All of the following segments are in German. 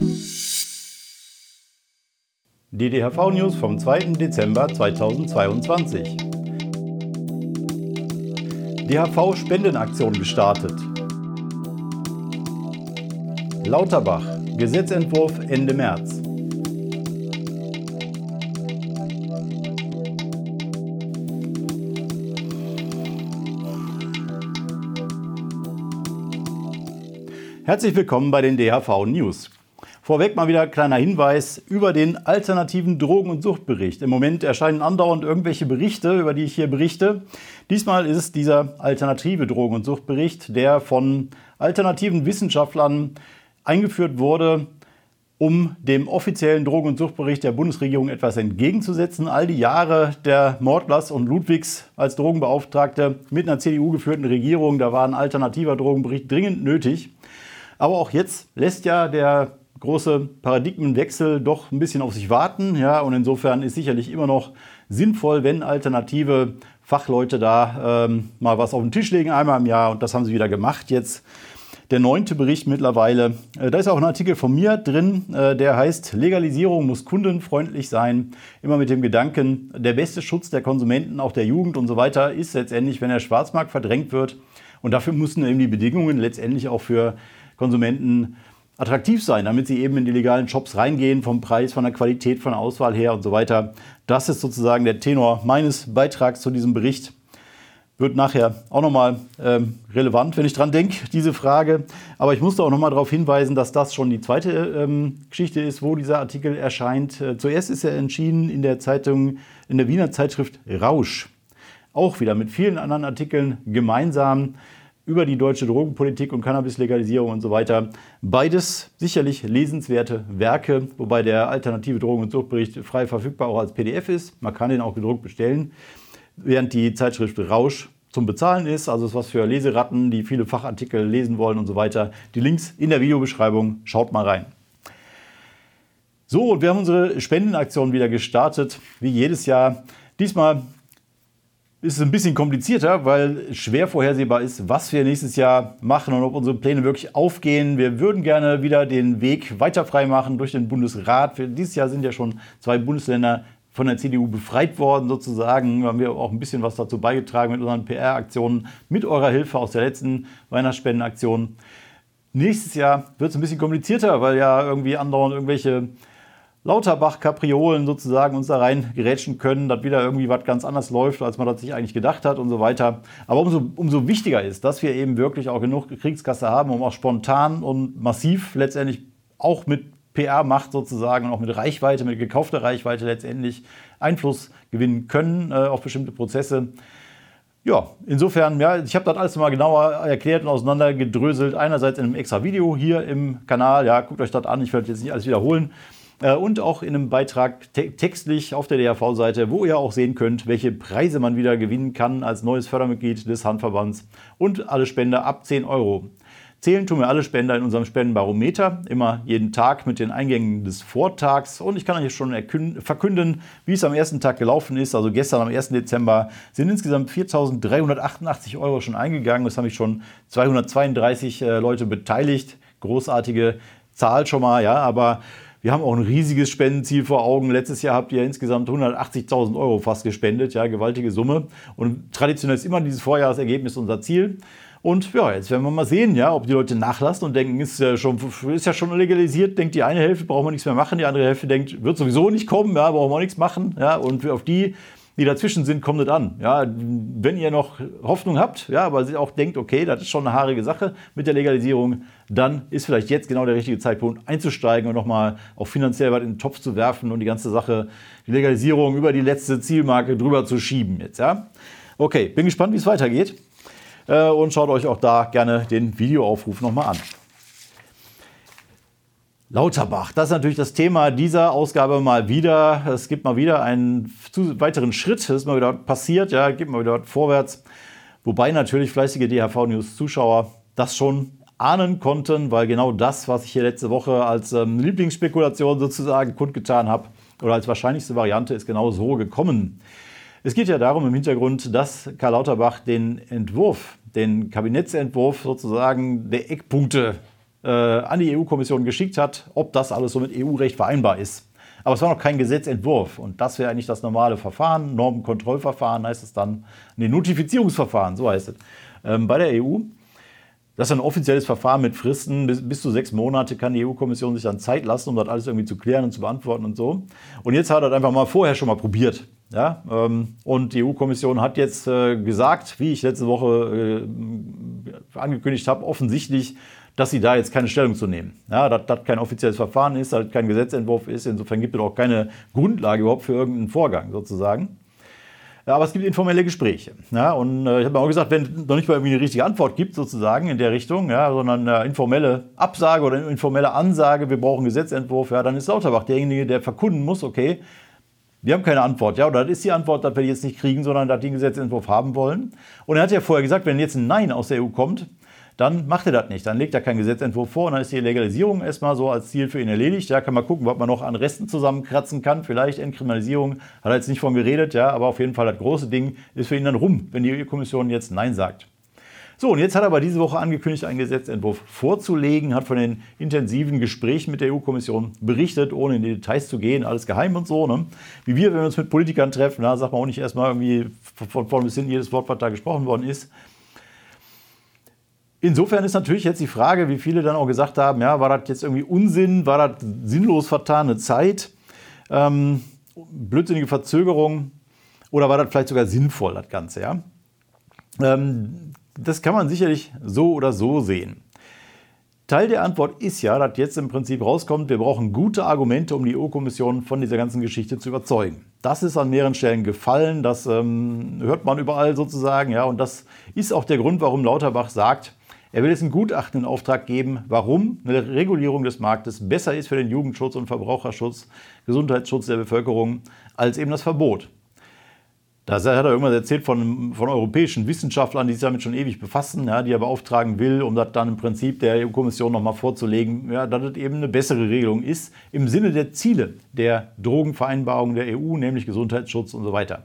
Die DHV-News vom 2. Dezember 2022. DHV-Spendenaktion gestartet. Lauterbach, Gesetzentwurf Ende März. Herzlich willkommen bei den DHV-News. Vorweg mal wieder ein kleiner Hinweis über den alternativen Drogen- und Suchtbericht. Im Moment erscheinen andauernd irgendwelche Berichte, über die ich hier berichte. Diesmal ist es dieser alternative Drogen- und Suchtbericht, der von alternativen Wissenschaftlern eingeführt wurde, um dem offiziellen Drogen- und Suchtbericht der Bundesregierung etwas entgegenzusetzen. All die Jahre der Mordlers und Ludwigs als Drogenbeauftragte mit einer CDU-geführten Regierung, da war ein alternativer Drogenbericht dringend nötig. Aber auch jetzt lässt ja der große Paradigmenwechsel doch ein bisschen auf sich warten. Ja, und insofern ist sicherlich immer noch sinnvoll, wenn alternative Fachleute da mal was auf den Tisch legen, einmal im Jahr. Und das haben sie wieder gemacht jetzt. Der 9. Bericht mittlerweile. Da ist auch ein Artikel von mir drin, der heißt Legalisierung muss kundenfreundlich sein. Immer mit dem Gedanken, der beste Schutz der Konsumenten, auch der Jugend und so weiter, ist letztendlich, wenn der Schwarzmarkt verdrängt wird. Und dafür müssen eben die Bedingungen letztendlich auch für Konsumenten attraktiv sein, damit sie eben in die legalen Shops reingehen, vom Preis, von der Qualität, von der Auswahl her und so weiter. Das ist sozusagen der Tenor meines Beitrags zu diesem Bericht. Wird nachher auch nochmal relevant, wenn ich dran denke, diese Frage. Aber ich musste auch nochmal darauf hinweisen, dass das schon die zweite Geschichte ist, wo dieser Artikel erscheint. Zuerst ist er erschienen in der Zeitung, in der Wiener Zeitschrift Rausch. Auch wieder mit vielen anderen Artikeln gemeinsam über die deutsche Drogenpolitik und Cannabis-Legalisierung und so weiter. Beides sicherlich lesenswerte Werke, wobei der alternative Drogen- und Suchtbericht frei verfügbar auch als PDF ist. Man kann den auch gedruckt bestellen, während die Zeitschrift Rausch zum Bezahlen ist. Also ist was für Leseratten, die viele Fachartikel lesen wollen und so weiter. Die Links in der Videobeschreibung, schaut mal rein. So, und wir haben unsere Spendenaktion wieder gestartet, wie jedes Jahr. Diesmal ist es ein bisschen komplizierter, weil schwer vorhersehbar ist, was wir nächstes Jahr machen und ob unsere Pläne wirklich aufgehen. Wir würden gerne wieder den Weg weiter frei machen durch den Bundesrat. Dieses Jahr sind ja schon 2 Bundesländer von der CDU befreit worden sozusagen. Da haben wir auch ein bisschen was dazu beigetragen mit unseren PR-Aktionen, mit eurer Hilfe aus der letzten Weihnachtsspendenaktion. Nächstes Jahr wird es ein bisschen komplizierter, weil ja irgendwie andauernd irgendwelche Lauterbach-Kapriolen sozusagen uns da rein gerätschen können, dass wieder irgendwie was ganz anders läuft, als man das sich eigentlich gedacht hat und so weiter. Aber umso wichtiger ist, dass wir eben wirklich auch genug Kriegskasse haben, um auch spontan und massiv letztendlich auch mit PR-Macht sozusagen und auch mit Reichweite, mit gekaufter Reichweite letztendlich Einfluss gewinnen können auf bestimmte Prozesse. Ja, insofern, ja, ich habe das alles mal genauer erklärt und auseinandergedröselt. Einerseits in einem extra Video hier im Kanal, ja, guckt euch das an, ich werde jetzt nicht alles wiederholen. Und auch in einem Beitrag textlich auf der DHV-Seite, wo ihr auch sehen könnt, welche Preise man wieder gewinnen kann als neues Fördermitglied des Handverbands und alle Spender ab 10 €. Zählen tun wir alle Spender in unserem Spendenbarometer, immer jeden Tag mit den Eingängen des Vortags. Und ich kann euch schon verkünden, wie es am ersten Tag gelaufen ist. Also gestern am 1. Dezember sind insgesamt 4.388 € schon eingegangen. Es haben sich schon 232 Leute beteiligt. Großartige Zahl schon mal, ja, aber wir haben auch ein riesiges Spendenziel vor Augen. Letztes Jahr habt ihr insgesamt 180.000 € fast gespendet, ja, gewaltige Summe. Und traditionell ist immer dieses Vorjahresergebnis unser Ziel. Und ja, jetzt werden wir mal sehen, ja, ob die Leute nachlassen und denken, ist ja schon legalisiert, denkt die eine Hälfte, brauchen wir nichts mehr machen, die andere Hälfte denkt, wird sowieso nicht kommen, ja, brauchen wir nichts machen. Ja, und auf die dazwischen sind, kommt es an. Ja, wenn ihr noch Hoffnung habt, ja, aber auch denkt, okay, das ist schon eine haarige Sache mit der Legalisierung, dann ist vielleicht jetzt genau der richtige Zeitpunkt einzusteigen und nochmal auch finanziell was in den Topf zu werfen und die ganze Sache, die Legalisierung über die letzte Zielmarke drüber zu schieben jetzt, ja. Okay, bin gespannt, wie es weitergeht und schaut euch auch da gerne den Videoaufruf nochmal an. Lauterbach, das ist natürlich das Thema dieser Ausgabe mal wieder. Es gibt mal wieder einen weiteren Schritt, es ist mal wieder passiert, ja, gibt mal wieder vorwärts. Wobei natürlich fleißige DHV-News-Zuschauer das schon ahnen konnten, weil genau das, was ich hier letzte Woche als Lieblingsspekulation sozusagen kundgetan habe oder als wahrscheinlichste Variante, ist genau so gekommen. Es geht ja darum im Hintergrund, dass Karl Lauterbach den Entwurf, den Kabinettsentwurf sozusagen der Eckpunkte an die EU-Kommission geschickt hat, ob das alles so mit EU-Recht vereinbar ist. Aber es war noch kein Gesetzentwurf und das wäre eigentlich das normale Verfahren, Normenkontrollverfahren heißt es dann, Notifizierungsverfahren, so heißt es, bei der EU. Das ist ein offizielles Verfahren mit Fristen, bis zu 6 Monate kann die EU-Kommission sich dann Zeit lassen, um das alles irgendwie zu klären und zu beantworten und so. Und jetzt hat er das einfach mal vorher schon mal probiert. Ja? Und die EU-Kommission hat jetzt gesagt, wie ich letzte Woche angekündigt habe, offensichtlich, dass sie da jetzt keine Stellung zu nehmen. Ja, dass das kein offizielles Verfahren ist, dass das kein Gesetzentwurf ist. Insofern gibt es auch keine Grundlage überhaupt für irgendeinen Vorgang sozusagen. Ja, aber es gibt informelle Gespräche. Ja, und ich habe mir auch gesagt, wenn es noch nicht mal irgendwie eine richtige Antwort gibt, sozusagen in der Richtung, ja, sondern eine informelle Absage oder eine informelle Ansage, wir brauchen einen Gesetzentwurf, ja, dann ist Lauterbach derjenige, der verkunden muss, okay, wir haben keine Antwort. Ja, oder das ist die Antwort, dass wir die jetzt nicht kriegen, sondern dass die einen Gesetzentwurf haben wollen. Und er hat ja vorher gesagt, wenn jetzt ein Nein aus der EU kommt, dann macht er das nicht. Dann legt er keinen Gesetzentwurf vor und dann ist die Legalisierung erstmal so als Ziel für ihn erledigt. Da kann man gucken, was man noch an Resten zusammenkratzen kann. Vielleicht Entkriminalisierung, hat er jetzt nicht von geredet, ja, aber auf jeden Fall das große Ding ist für ihn dann rum, wenn die EU-Kommission jetzt Nein sagt. So, und jetzt hat er aber diese Woche angekündigt, einen Gesetzentwurf vorzulegen, hat von den intensiven Gesprächen mit der EU-Kommission berichtet, ohne in die Details zu gehen, alles geheim und so. Ne? Wie wir, wenn wir uns mit Politikern treffen, da sagt man auch nicht erstmal irgendwie von vorn bis hin jedes Wort, was da gesprochen worden ist. Insofern ist natürlich jetzt die Frage, wie viele dann auch gesagt haben, ja, war das jetzt irgendwie Unsinn, war das sinnlos vertane Zeit, blödsinnige Verzögerung oder war das vielleicht sogar sinnvoll, das Ganze, ja? Das kann man sicherlich so oder so sehen. Teil der Antwort ist ja, dass jetzt im Prinzip rauskommt, wir brauchen gute Argumente, um die EU-Kommission von dieser ganzen Geschichte zu überzeugen. Das ist an mehreren Stellen gefallen, das hört man überall sozusagen, ja, und das ist auch der Grund, warum Lauterbach sagt, er will jetzt ein Gutachten in Auftrag geben, warum eine Regulierung des Marktes besser ist für den Jugendschutz und Verbraucherschutz, Gesundheitsschutz der Bevölkerung, als eben das Verbot. Da hat er irgendwas erzählt von europäischen Wissenschaftlern, die sich damit schon ewig befassen, ja, die er beauftragen will, um das dann im Prinzip der EU-Kommission nochmal vorzulegen, ja, dass es eben eine bessere Regelung ist, im Sinne der Ziele der Drogenvereinbarung der EU, nämlich Gesundheitsschutz und so weiter.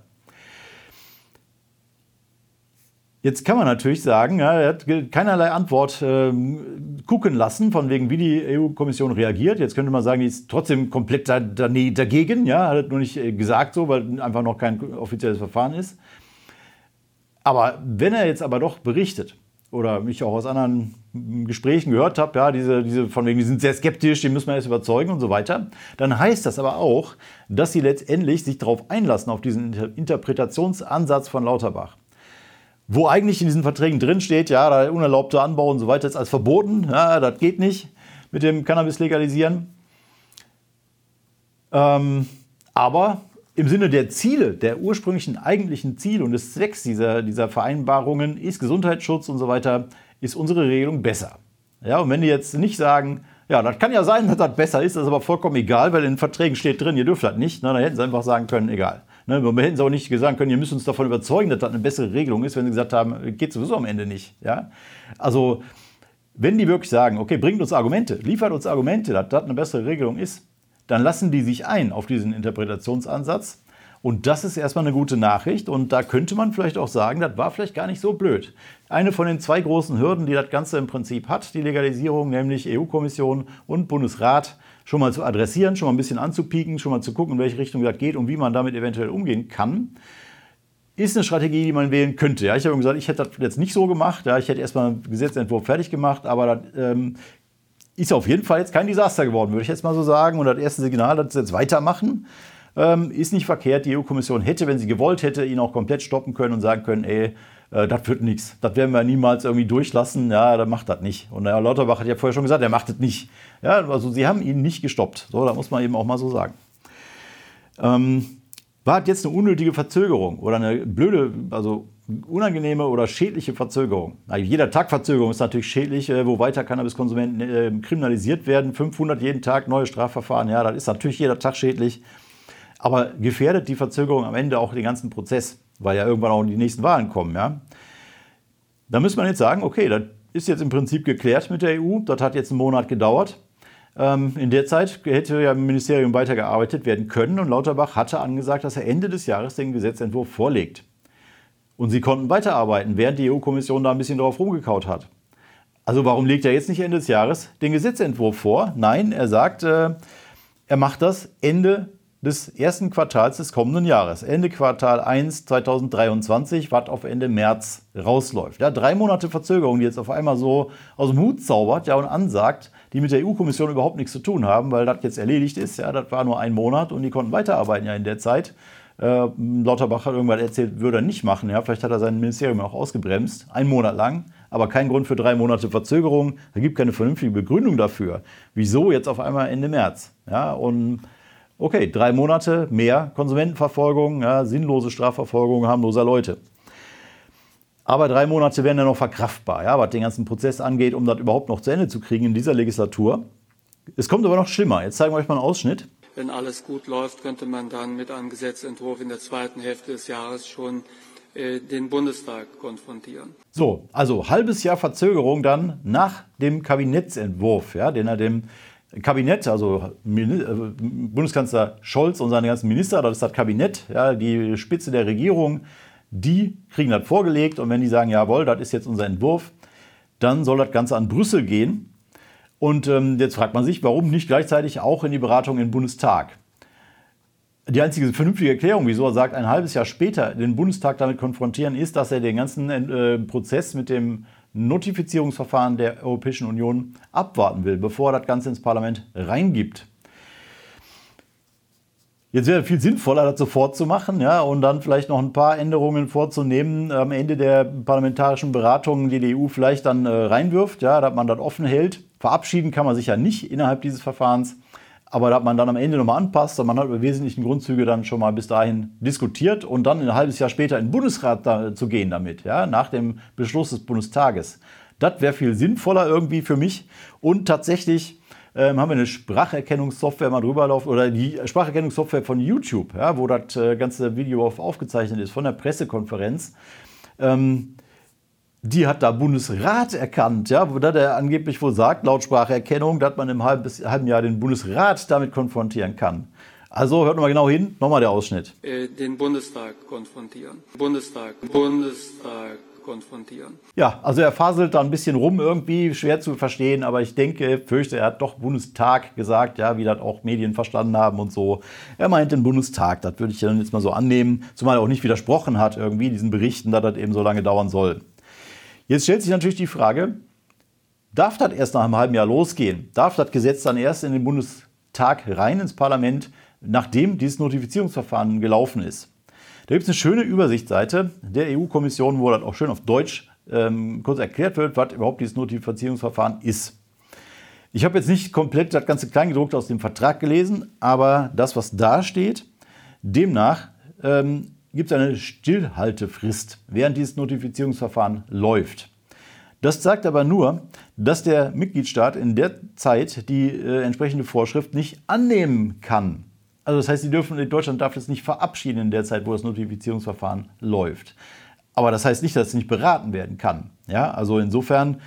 Jetzt kann man natürlich sagen, ja, er hat keinerlei Antwort gucken lassen, von wegen, wie die EU-Kommission reagiert. Jetzt könnte man sagen, die ist trotzdem komplett dagegen, ja, hat nur nicht gesagt so, weil einfach noch kein offizielles Verfahren ist. Aber wenn er jetzt aber doch berichtet, oder ich auch aus anderen Gesprächen gehört habe, ja, diese von wegen, die sind sehr skeptisch, die müssen wir erst überzeugen und so weiter, dann heißt das aber auch, dass sie letztendlich sich darauf einlassen, auf diesen Interpretationsansatz von Lauterbach. Wo eigentlich in diesen Verträgen drin steht, ja, der unerlaubte Anbau und so weiter ist als verboten, ja, das geht nicht mit dem Cannabis legalisieren. Aber im Sinne der Ziele, der ursprünglichen eigentlichen Ziele und des Zwecks dieser Vereinbarungen ist Gesundheitsschutz und so weiter, ist unsere Regelung besser. Ja, und wenn die jetzt nicht sagen, ja, das kann ja sein, dass das besser ist, das ist aber vollkommen egal, weil in den Verträgen steht drin, ihr dürft das nicht, dann hätten sie einfach sagen können, egal. Wir hätten es auch nicht sagen können, ihr müsst uns davon überzeugen, dass das eine bessere Regelung ist, wenn sie gesagt haben, geht sowieso am Ende nicht. Ja? Also, wenn die wirklich sagen, okay, bringt uns Argumente, liefert uns Argumente, dass das eine bessere Regelung ist, dann lassen die sich ein auf diesen Interpretationsansatz. Und das ist erstmal eine gute Nachricht. Und da könnte man vielleicht auch sagen, das war vielleicht gar nicht so blöd. Eine von den 2 großen Hürden, die das Ganze im Prinzip hat, die Legalisierung, nämlich EU-Kommission und Bundesrat, schon mal zu adressieren, schon mal ein bisschen anzupieken, schon mal zu gucken, in welche Richtung das geht und wie man damit eventuell umgehen kann, ist eine Strategie, die man wählen könnte. Ja, ich habe gesagt, ich hätte das jetzt nicht so gemacht. Ja, ich hätte erstmal einen Gesetzentwurf fertig gemacht, aber das ist auf jeden Fall jetzt kein Desaster geworden, würde ich jetzt mal so sagen. Und das erste Signal, dass sie jetzt weitermachen, ist nicht verkehrt. Die EU-Kommission hätte, wenn sie gewollt hätte, ihn auch komplett stoppen können und sagen können, ey, das wird nichts. Das werden wir niemals irgendwie durchlassen. Ja, der macht das nicht. Und Herr Lauterbach hat ja vorher schon gesagt, er macht das nicht. Ja, also sie haben ihn nicht gestoppt. So, da muss man eben auch mal so sagen. War jetzt eine unnötige Verzögerung oder eine blöde, also unangenehme oder schädliche Verzögerung? Na, jeder Tag Verzögerung ist natürlich schädlich, wo weiter Cannabiskonsumenten kriminalisiert werden. 500 jeden Tag, neue Strafverfahren. Ja, das ist natürlich jeder Tag schädlich. Aber gefährdet die Verzögerung am Ende auch den ganzen Prozess, weil ja irgendwann auch die nächsten Wahlen kommen. Ja? Da muss man jetzt sagen, okay, das ist jetzt im Prinzip geklärt mit der EU. Das hat jetzt einen Monat gedauert. In der Zeit hätte ja im Ministerium weitergearbeitet werden können und Lauterbach hatte angesagt, dass er Ende des Jahres den Gesetzentwurf vorlegt. Und sie konnten weiterarbeiten, während die EU-Kommission da ein bisschen drauf rumgekaut hat. Also warum legt er jetzt nicht Ende des Jahres den Gesetzentwurf vor? Nein, er sagt, er macht das Ende des ersten Quartals des kommenden Jahres. Ende Quartal 1 2023, was auf Ende März rausläuft. Ja, 3 Monate Verzögerung, die jetzt auf einmal so aus dem Hut zaubert, ja, und ansagt, die mit der EU-Kommission überhaupt nichts zu tun haben, weil das jetzt erledigt ist. Ja, das war nur 1 Monat und die konnten weiterarbeiten ja in der Zeit. Lauterbach hat irgendwann erzählt, würde er nicht machen. Ja, vielleicht hat er sein Ministerium auch ausgebremst, 1 Monat lang. Aber kein Grund für 3 Monate Verzögerung. Da gibt keine vernünftige Begründung dafür. Wieso jetzt auf einmal Ende März? Ja, und okay, 3 Monate mehr Konsumentenverfolgung, ja, sinnlose Strafverfolgung harmloser Leute. Aber 3 Monate wären ja noch verkraftbar, ja, was den ganzen Prozess angeht, um das überhaupt noch zu Ende zu kriegen in dieser Legislatur. Es kommt aber noch schlimmer. Jetzt zeigen wir euch mal einen Ausschnitt. Wenn alles gut läuft, könnte man dann mit einem Gesetzentwurf in der zweiten Hälfte des Jahres schon den Bundestag konfrontieren. So, also halbes Jahr Verzögerung dann nach dem Kabinettsentwurf, ja, den er dem Kabinett, also Bundeskanzler Scholz und seine ganzen Minister, das ist das Kabinett, ja, die Spitze der Regierung, die kriegen das vorgelegt und wenn die sagen, jawohl, das ist jetzt unser Entwurf, dann soll das Ganze an Brüssel gehen. Und jetzt fragt man sich, warum nicht gleichzeitig auch in die Beratung im Bundestag? Die einzige vernünftige Erklärung, wieso er sagt, ein halbes Jahr später den Bundestag damit konfrontieren, ist, dass er den ganzen Prozess mit dem Notifizierungsverfahren der Europäischen Union abwarten will, bevor er das Ganze ins Parlament reingibt. Jetzt wäre es viel sinnvoller, das sofort zu machen, ja, und dann vielleicht noch ein paar Änderungen vorzunehmen am Ende der parlamentarischen Beratungen, die die EU vielleicht dann reinwirft, ja, dass man das offen hält. Verabschieden kann man sich ja nicht innerhalb dieses Verfahrens, aber dass man dann am Ende nochmal anpasst und man hat über wesentlichen Grundzüge dann schon mal bis dahin diskutiert und dann ein halbes Jahr später in den Bundesrat zu gehen damit, ja, nach dem Beschluss des Bundestages. Das wäre viel sinnvoller irgendwie für mich und tatsächlich haben wir eine Spracherkennungssoftware mal drüber laufen oder die Spracherkennungssoftware von YouTube, ja, wo das ganze Video aufgezeichnet ist von der Pressekonferenz. Die hat da Bundesrat erkannt, ja, wo der angeblich wohl sagt, laut Spracherkennung, dass man im halben Jahr den Bundesrat damit konfrontieren kann. Also hört nochmal genau hin, nochmal der Ausschnitt. Den Bundestag konfrontieren. Bundestag konfrontieren. Ja, also er faselt da ein bisschen rum, irgendwie schwer zu verstehen, aber ich fürchte, er hat doch Bundestag gesagt, ja, wie das auch Medien verstanden haben und so. Er meint den Bundestag, das würde ich dann jetzt mal so annehmen, zumal er auch nicht widersprochen hat irgendwie diesen Berichten, dass das eben so lange dauern soll. Jetzt stellt sich natürlich die Frage, darf das erst nach einem halben Jahr losgehen? Darf das Gesetz dann erst in den Bundestag rein ins Parlament, nachdem dieses Notifizierungsverfahren gelaufen ist? Da gibt es eine schöne Übersichtsseite der EU-Kommission, wo das auch schön auf Deutsch kurz erklärt wird, was überhaupt dieses Notifizierungsverfahren ist. Ich habe jetzt nicht komplett das ganze Kleingedruckte aus dem Vertrag gelesen, aber das, was da steht, demnach gibt es eine Stillhaltefrist, während dieses Notifizierungsverfahren läuft. Das sagt aber nur, dass der Mitgliedstaat in der Zeit die entsprechende Vorschrift nicht annehmen kann. Also das heißt, Deutschland darf das nicht verabschieden in der Zeit, wo das Notifizierungsverfahren läuft. Aber das heißt nicht, dass es nicht beraten werden kann. Ja, also insofern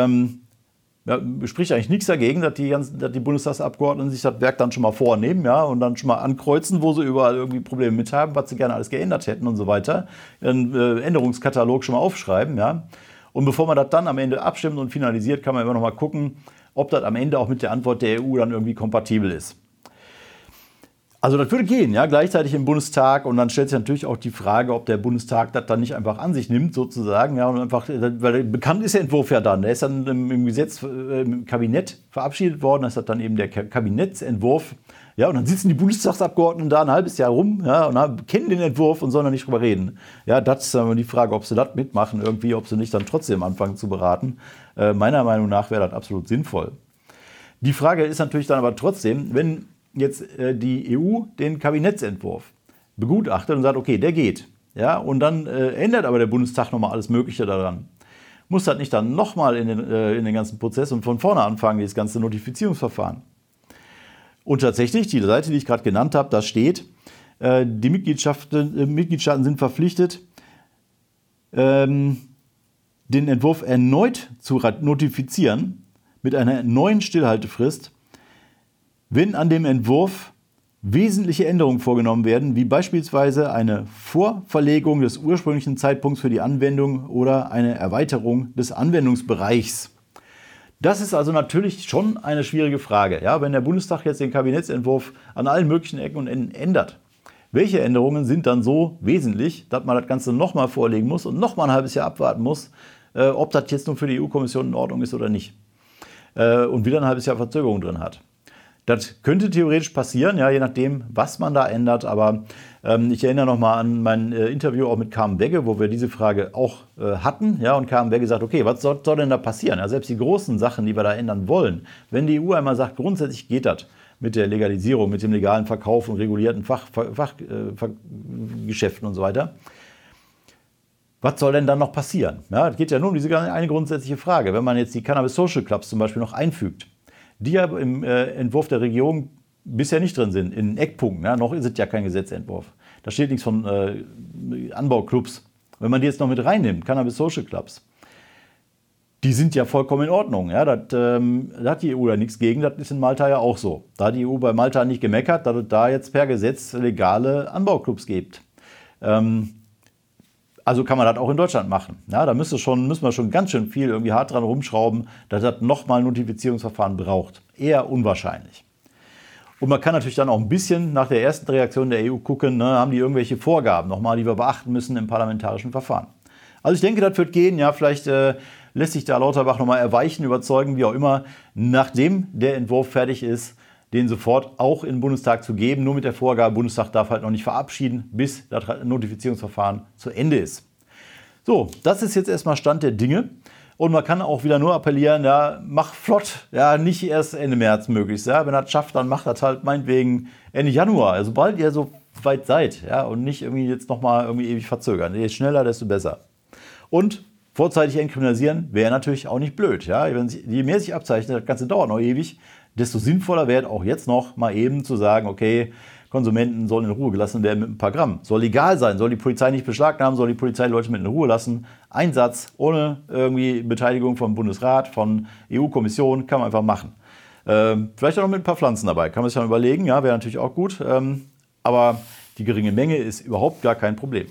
spricht eigentlich nichts dagegen, dass die Bundestagsabgeordneten sich das Werk dann schon mal vornehmen, ja, und dann schon mal ankreuzen, wo sie überall irgendwie Probleme mit haben, was sie gerne alles geändert hätten und so weiter. Einen Änderungskatalog schon mal aufschreiben, ja. Und bevor man das dann am Ende abstimmt und finalisiert, kann man immer noch mal gucken, ob das am Ende auch mit der Antwort der EU dann irgendwie kompatibel ist. Also das würde gehen, ja, gleichzeitig im Bundestag und dann stellt sich natürlich auch die Frage, ob der Bundestag das dann nicht einfach an sich nimmt sozusagen, ja, und einfach, weil bekannt ist der Entwurf ja dann, der ist dann im Gesetz, im Kabinett verabschiedet worden, das ist dann eben der Kabinettsentwurf, ja, und dann sitzen die Bundestagsabgeordneten da ein halbes Jahr rum, ja, und kennen den Entwurf und sollen da nicht drüber reden. Ja, das ist dann die Frage, ob sie das mitmachen irgendwie, ob sie nicht dann trotzdem anfangen zu beraten. Meiner Meinung nach wäre das absolut sinnvoll. Die Frage ist natürlich dann aber trotzdem, wenn jetzt die EU den Kabinettsentwurf begutachtet und sagt, okay, der geht. Ja, und dann ändert aber der Bundestag nochmal alles Mögliche daran. Muss das nicht dann nochmal in den ganzen Prozess und von vorne anfangen, dieses ganze Notifizierungsverfahren? Und tatsächlich, die Seite, die ich gerade genannt habe, da steht, die Mitgliedstaaten sind verpflichtet, den Entwurf erneut zu notifizieren mit einer neuen Stillhaltefrist, wenn an dem Entwurf wesentliche Änderungen vorgenommen werden, wie beispielsweise eine Vorverlegung des ursprünglichen Zeitpunkts für die Anwendung oder eine Erweiterung des Anwendungsbereichs. Das ist also natürlich schon eine schwierige Frage. Ja, wenn der Bundestag jetzt den Kabinettsentwurf an allen möglichen Ecken und Enden ändert, welche Änderungen sind dann so wesentlich, dass man das Ganze nochmal vorlegen muss und nochmal ein halbes Jahr abwarten muss, ob das jetzt nun für die EU-Kommission in Ordnung ist oder nicht. Und wieder ein halbes Jahr Verzögerung drin hat. Das könnte theoretisch passieren, ja, je nachdem, was man da ändert. Aber ich erinnere nochmal an mein Interview auch mit Carmen Begge, wo wir diese Frage auch hatten. Ja, und Carmen Begge sagt, okay, was soll denn da passieren? Ja, selbst die großen Sachen, die wir da ändern wollen, wenn die EU einmal sagt, grundsätzlich geht das mit der Legalisierung, mit dem legalen Verkauf und regulierten Fachgeschäften und so weiter. Was soll denn dann noch passieren? Ja, es geht ja nur um diese eine grundsätzliche Frage. Wenn man jetzt die Cannabis Social Clubs zum Beispiel noch einfügt, die ja im Entwurf der Regierung bisher nicht drin sind, in Eckpunkten. Ja, noch ist es ja kein Gesetzentwurf. Da steht nichts von Anbauclubs. Wenn man die jetzt noch mit reinnimmt, Cannabis Social Clubs, die sind ja vollkommen in Ordnung. Ja, da hat die EU da nichts gegen, das ist in Malta ja auch so. Da hat die EU bei Malta nicht gemeckert, dass es da jetzt per Gesetz legale Anbauclubs gibt. Also kann man das auch in Deutschland machen. Ja, da müssen wir schon ganz schön viel irgendwie hart dran rumschrauben, dass das nochmal ein Notifizierungsverfahren braucht. Eher unwahrscheinlich. Und man kann natürlich dann auch ein bisschen nach der ersten Reaktion der EU gucken, ne, haben die irgendwelche Vorgaben nochmal, die wir beachten müssen im parlamentarischen Verfahren. Also ich denke, das wird gehen. Ja, vielleicht lässt sich da Lauterbach nochmal erweichen, überzeugen, wie auch immer, nachdem der Entwurf fertig ist, den sofort auch in den Bundestag zu geben. Nur mit der Vorgabe, Bundestag darf halt noch nicht verabschieden, bis das Notifizierungsverfahren zu Ende ist. So, das ist jetzt erstmal Stand der Dinge. Und man kann auch wieder nur appellieren, ja, mach flott, ja, nicht erst Ende März möglichst. Ja. Wenn das schafft, dann macht das halt meinetwegen Ende Januar, also sobald ihr so weit seid. Ja, und nicht irgendwie jetzt nochmal irgendwie ewig verzögern. Je schneller, desto besser. Und vorzeitig entkriminalisieren wäre natürlich auch nicht blöd. Ja. Je mehr sich abzeichnet, das Ganze dauert noch ewig, desto sinnvoller wäre auch jetzt noch mal eben zu sagen, okay, Konsumenten sollen in Ruhe gelassen werden mit ein paar Gramm. Soll legal sein, soll die Polizei nicht beschlagnahmen, soll die Polizei die Leute mit in Ruhe lassen. Einsatz ohne irgendwie Beteiligung vom Bundesrat, von EU-Kommission, kann man einfach machen. Vielleicht auch noch mit ein paar Pflanzen dabei, kann man sich dann überlegen, ja, wäre natürlich auch gut. Aber die geringe Menge ist überhaupt gar kein Problem.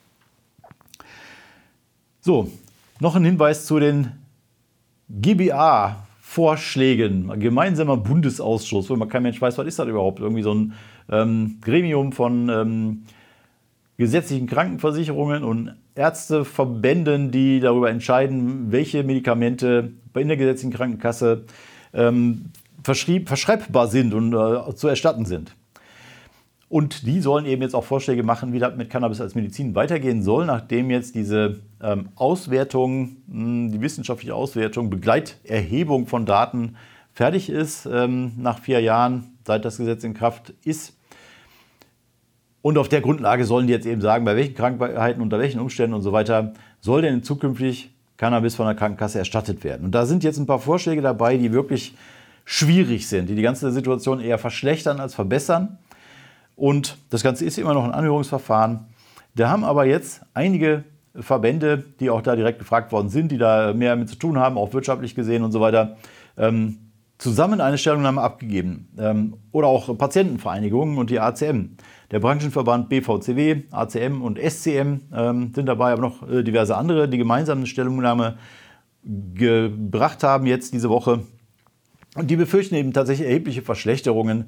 So, noch ein Hinweis zu den GBA-Vorschlägen, gemeinsamer Bundesausschuss, wo man kein Mensch weiß, was ist das überhaupt? Irgendwie so ein Gremium von gesetzlichen Krankenversicherungen und Ärzteverbänden, die darüber entscheiden, welche Medikamente in der gesetzlichen Krankenkasse verschreibbar sind und zu erstatten sind. Und die sollen eben jetzt auch Vorschläge machen, wie das mit Cannabis als Medizin weitergehen soll, nachdem jetzt diese Auswertung, die wissenschaftliche Auswertung, Begleiterhebung von Daten fertig ist, nach 4 Jahren, seit das Gesetz in Kraft ist. Und auf der Grundlage sollen die jetzt eben sagen, bei welchen Krankheiten, unter welchen Umständen und so weiter, soll denn zukünftig Cannabis von der Krankenkasse erstattet werden. Und da sind jetzt ein paar Vorschläge dabei, die wirklich schwierig sind, die ganze Situation eher verschlechtern als verbessern. Und das Ganze ist immer noch ein Anhörungsverfahren. Da haben aber jetzt einige Verbände, die auch da direkt gefragt worden sind, die da mehr mit zu tun haben, auch wirtschaftlich gesehen und so weiter, zusammen eine Stellungnahme abgegeben. Oder auch Patientenvereinigungen und die ACM. Der Branchenverband BVCW, ACM und SCM sind dabei, aber noch diverse andere, die gemeinsam eine Stellungnahme gebracht haben jetzt diese Woche. Und die befürchten eben tatsächlich erhebliche Verschlechterungen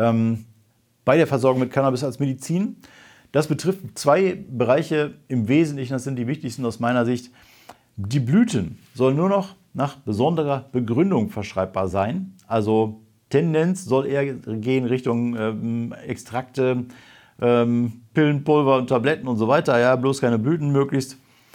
bei der Versorgung mit Cannabis als Medizin. Das betrifft 2 Bereiche im Wesentlichen, das sind die wichtigsten aus meiner Sicht. Die Blüten sollen nur noch nach besonderer Begründung verschreibbar sein. Also Tendenz soll eher gehen Richtung Extrakte, Pillen, Pulver und Tabletten und so weiter. Ja, bloß keine Blüten möglichst.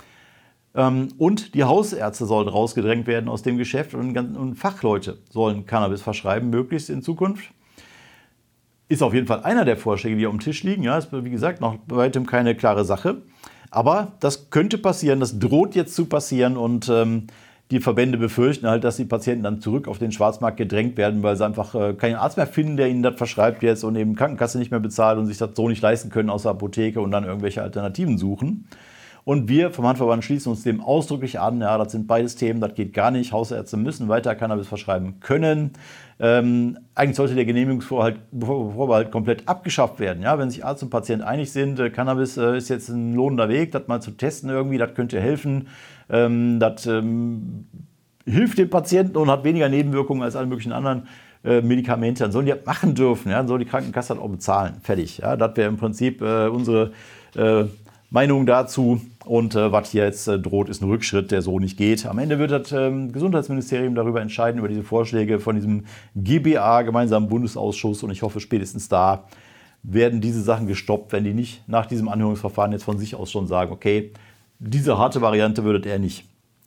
Und die Hausärzte sollen rausgedrängt werden aus dem Geschäft und Fachleute sollen Cannabis verschreiben, möglichst in Zukunft. Ist auf jeden Fall einer der Vorschläge, die auf dem Tisch liegen. Ja, ist wie gesagt noch bei weitem keine klare Sache. Aber das könnte passieren, das droht jetzt zu passieren und die Verbände befürchten halt, dass die Patienten dann zurück auf den Schwarzmarkt gedrängt werden, weil sie einfach keinen Arzt mehr finden, der ihnen das verschreibt jetzt und eben Krankenkasse nicht mehr bezahlt und sich das so nicht leisten können aus der Apotheke und dann irgendwelche Alternativen suchen. Und wir vom Handverband schließen uns dem ausdrücklich an. Ja, das sind beides Themen, das geht gar nicht. Hausärzte müssen weiter Cannabis verschreiben können. Eigentlich sollte der Genehmigungsvorbehalt komplett abgeschafft werden. Ja, wenn sich Arzt und Patient einig sind, Cannabis ist jetzt ein lohnender Weg, das mal zu testen irgendwie, das könnte helfen. Das hilft dem Patienten und hat weniger Nebenwirkungen als alle möglichen anderen Medikamente. Dann sollen die das machen dürfen. Ja? Dann soll die Krankenkasse das auch bezahlen. Fertig. Ja? Das wäre im Prinzip unsere Meinung dazu. Und was hier jetzt droht, ist ein Rückschritt, der so nicht geht. Am Ende wird das Gesundheitsministerium darüber entscheiden, über diese Vorschläge von diesem GBA, gemeinsamen Bundesausschuss. Und ich hoffe, spätestens da werden diese Sachen gestoppt, wenn die nicht nach diesem Anhörungsverfahren jetzt von sich aus schon sagen, okay, diese harte Variante würdet ihr nicht.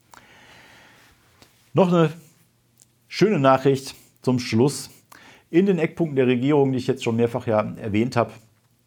Noch eine schöne Nachricht zum Schluss. In den Eckpunkten der Regierung, die ich jetzt schon mehrfach ja erwähnt habe,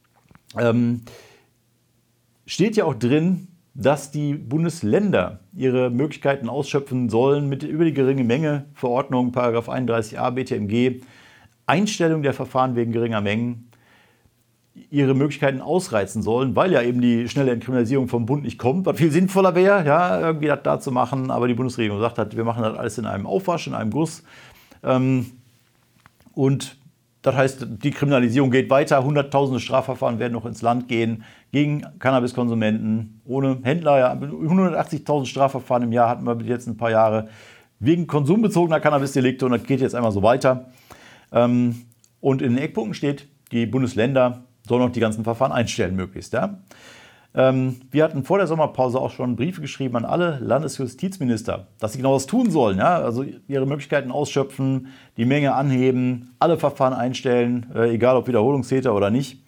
steht ja auch drin, dass die Bundesländer ihre Möglichkeiten ausschöpfen sollen über die geringe Menge Verordnung, § 31a BTMG, Einstellung der Verfahren wegen geringer Mengen, ihre Möglichkeiten ausreizen sollen, weil ja eben die schnelle Entkriminalisierung vom Bund nicht kommt, was viel sinnvoller wäre, ja, irgendwie das da zu machen. Aber die Bundesregierung sagt hat, wir machen das alles in einem Aufwasch, in einem Guss. Und das heißt, die Kriminalisierung geht weiter. Hunderttausende Strafverfahren werden noch ins Land gehen gegen Cannabiskonsumenten ohne Händler. Ja, 180.000 Strafverfahren im Jahr hatten wir bis jetzt ein paar Jahre wegen konsumbezogener Cannabisdelikte und das geht jetzt einmal so weiter. Und in den Eckpunkten steht, die Bundesländer sollen noch die ganzen Verfahren einstellen möglichst. Ja? Wir hatten vor der Sommerpause auch schon Briefe geschrieben an alle Landesjustizminister, dass sie genau das tun sollen. Ja? Also ihre Möglichkeiten ausschöpfen, die Menge anheben, alle Verfahren einstellen, egal ob Wiederholungstäter oder nicht.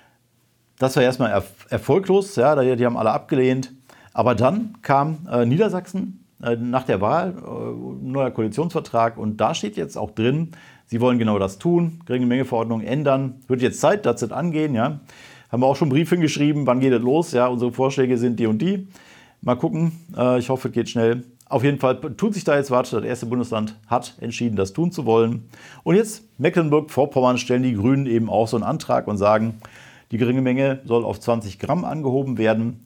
Das war erstmal erfolglos, ja? Die haben alle abgelehnt. Aber dann kam Niedersachsen nach der Wahl, neuer Koalitionsvertrag und da steht jetzt auch drin, sie wollen genau das tun, geringe Menge Verordnung ändern. Wird jetzt Zeit, dass sie das angehen, ja. Haben wir auch schon einen Brief hingeschrieben, wann geht es los? Ja, unsere Vorschläge sind die und die. Mal gucken, ich hoffe, es geht schnell. Auf jeden Fall tut sich da jetzt was. Das erste Bundesland hat entschieden, das tun zu wollen. Und jetzt Mecklenburg-Vorpommern stellen die Grünen eben auch so einen Antrag und sagen, die geringe Menge soll auf 20 Gramm angehoben werden.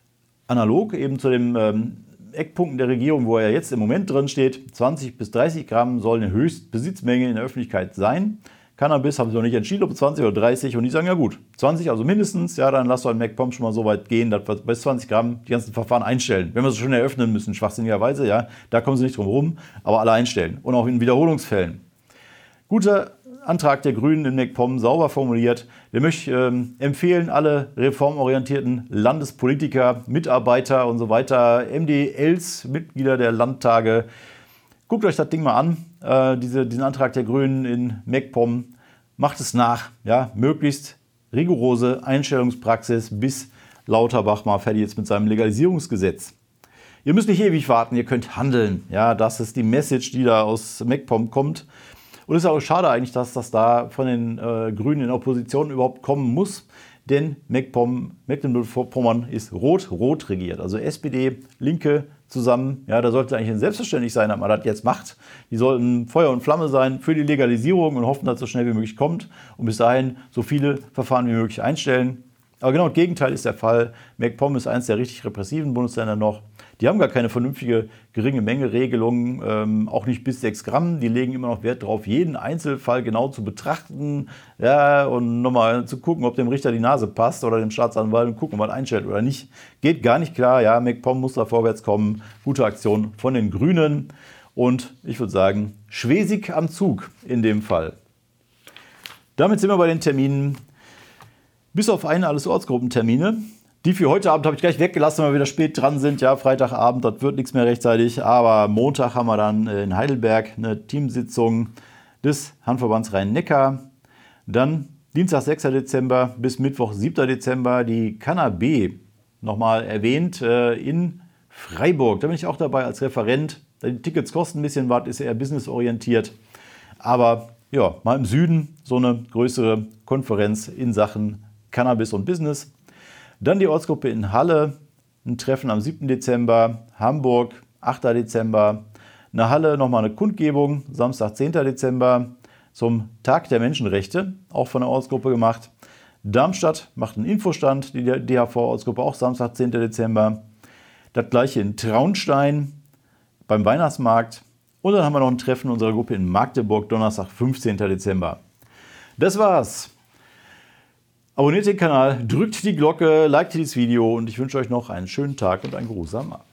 Analog eben zu den Eckpunkten der Regierung, wo er jetzt im Moment drin steht, 20 bis 30 Gramm soll eine Höchstbesitzmenge in der Öffentlichkeit sein. Cannabis haben sie noch nicht entschieden, ob 20 oder 30. Und die sagen, ja gut, 20 also mindestens. Ja, dann lasst doch ein MacPom schon mal so weit gehen, dass wir bei 20 Gramm die ganzen Verfahren einstellen. Wenn wir sie schon eröffnen müssen, schwachsinnigerweise, ja, da kommen sie nicht drum rum, aber alle einstellen. Und auch in Wiederholungsfällen. Guter Antrag der Grünen in MacPom, sauber formuliert. Wir möchten empfehlen, alle reformorientierten Landespolitiker, Mitarbeiter und so weiter, MDLs, Mitglieder der Landtage, guckt euch das Ding mal an, diesen Antrag der Grünen in MacPom. Macht es nach, ja, möglichst rigorose Einstellungspraxis, bis Lauterbach mal fertig ist mit seinem Legalisierungsgesetz. Ihr müsst nicht ewig warten, ihr könnt handeln. Ja, das ist die Message, die da aus MacPom kommt. Und es ist auch schade eigentlich, dass das da von den Grünen in der Opposition überhaupt kommen muss. Denn Mecklenburg-Vorpommern ist rot-rot regiert. Also SPD, Linke zusammen. Ja, da sollte eigentlich selbstverständlich sein, dass man das jetzt macht. Die sollten Feuer und Flamme sein für die Legalisierung und hoffen, dass es so schnell wie möglich kommt. Und bis dahin so viele Verfahren wie möglich einstellen. Aber genau das Gegenteil ist der Fall. MacPom ist eines der richtig repressiven Bundesländer noch. Die haben gar keine vernünftige geringe Menge-Regelung, auch nicht bis 6 Gramm. Die legen immer noch Wert darauf, jeden Einzelfall genau zu betrachten, ja, und nochmal zu gucken, ob dem Richter die Nase passt oder dem Staatsanwalt und gucken, ob man einstellt oder nicht. Geht gar nicht klar. Ja, MacPom muss da vorwärts kommen. Gute Aktion von den Grünen. Und ich würde sagen, Schwesig am Zug in dem Fall. Damit sind wir bei den Terminen. Bis auf einen alles Ortsgruppentermine. Die für heute Abend habe ich gleich weggelassen, weil wir wieder spät dran sind. Ja, Freitagabend, das wird nichts mehr rechtzeitig. Aber Montag haben wir dann in Heidelberg eine Teamsitzung des Handverbands Rhein-Neckar. Dann Dienstag, 6. Dezember bis Mittwoch, 7. Dezember die Cannabis nochmal erwähnt in Freiburg. Da bin ich auch dabei als Referent. Die Tickets kosten ein bisschen was, ist eher businessorientiert. Aber ja, mal im Süden so eine größere Konferenz in Sachen Cannabis und Business. Dann die Ortsgruppe in Halle, ein Treffen am 7. Dezember, Hamburg, 8. Dezember, eine Halle, nochmal eine Kundgebung, Samstag, 10. Dezember zum Tag der Menschenrechte, auch von der Ortsgruppe gemacht. Darmstadt macht einen Infostand, die DHV-Ortsgruppe auch Samstag, 10. Dezember. Das gleiche in Traunstein beim Weihnachtsmarkt. Und dann haben wir noch ein Treffen unserer Gruppe in Magdeburg, Donnerstag, 15. Dezember. Das war's. Abonniert den Kanal, drückt die Glocke, liked dieses Video und ich wünsche euch noch einen schönen Tag und einen geruhsamen Abend.